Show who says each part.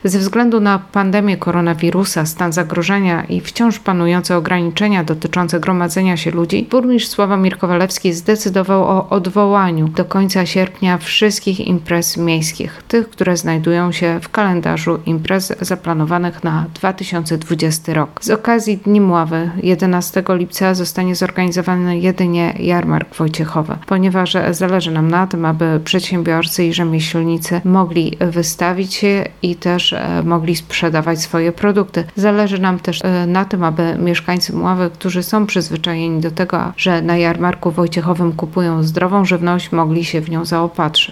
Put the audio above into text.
Speaker 1: Ze względu na pandemię koronawirusa, stan zagrożenia i wciąż panujące ograniczenia dotyczące gromadzenia się ludzi, burmistrz Sławomir Kowalewski zdecydował o odwołaniu do końca sierpnia wszystkich imprez miejskich, tych, które znajdują się w kalendarzu imprez zaplanowanych na 2020 rok. Z okazji Dni Mławy 11 lipca zostanie zorganizowany jedynie jarmark wojciechowy, ponieważ zależy nam na tym, aby przedsiębiorcy i rzemieślnicy mogli wystawić się i też mogli sprzedawać swoje produkty. Zależy nam też na tym, aby mieszkańcy Mławy, którzy są przyzwyczajeni do tego, że na jarmarku wojciechowym kupują zdrową żywność, mogli się w nią zaopatrzyć.